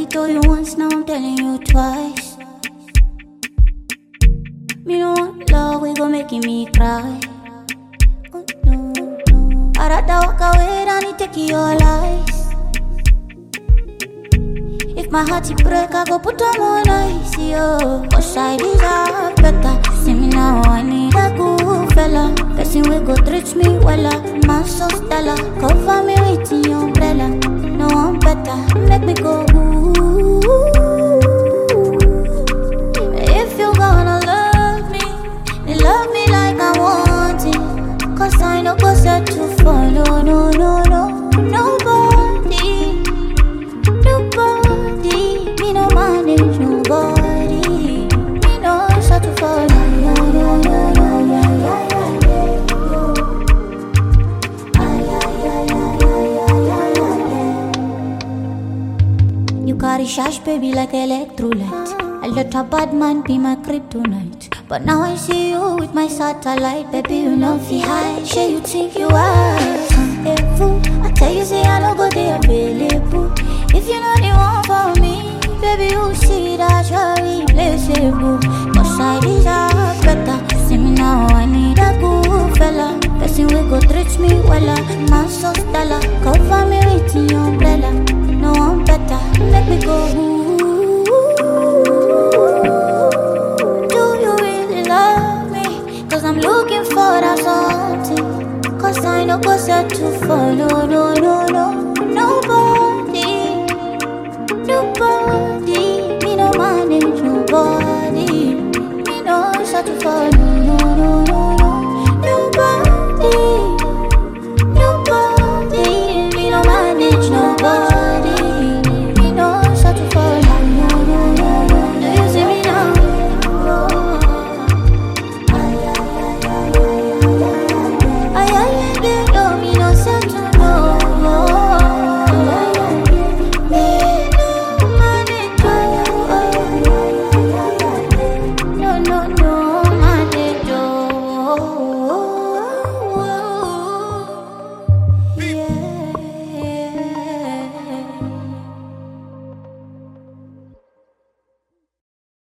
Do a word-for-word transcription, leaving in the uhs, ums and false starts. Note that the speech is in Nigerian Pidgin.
already told you once, now I'm telling you twice. Me no want love, we gon' making me cry. Oh no, no. I'd rather walk away than it take your lies. If my heart is break, I go put on more ice, yo. Cause I deserve better. See me now, I need a good fella. Person we go treat me wella. Man so stellar, cover me with your umbrella. No one better, make me go ooh. If you gonna love me, then love me like I want it. Cause I know go set to follow, no, no, no, nobody. Nobody, me no manage nobody. Me no set to follow, no, no, no, no, no, no. You carry shash, baby, like electrolyte. I let a bad man be my kryptonite. But now I see you with my satellite. Baby, you know fi high. Sure you think you are a fool. I tell you, say I no go dey available. If you know the one for me, baby, you see that you're irreplaceable. Cause I deserve better. See me now, I need a good fella. Person we go treat me wella. Man so stellar, cover me with your umbrella. No one better, let me go. Do you really love me? Cause I'm looking for that something. Cause I know go set to follow. No, no, no, nobody. Nobody. Me no manage nobody. Me no set to follow.